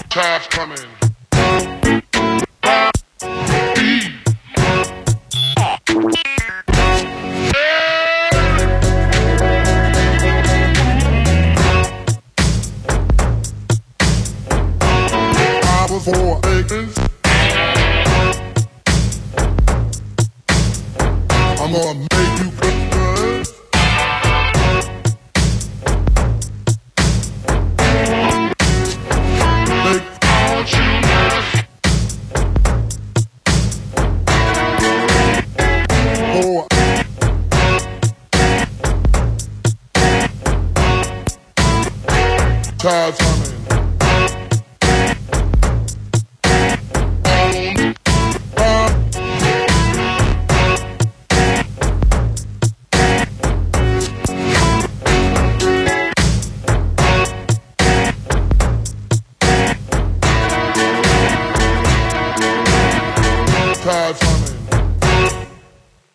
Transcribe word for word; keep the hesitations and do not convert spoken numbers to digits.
Tide's coming. I was four acres. I'm gonna make you good, good. Make all you mess. Oh. Tide's coming. Tide's coming.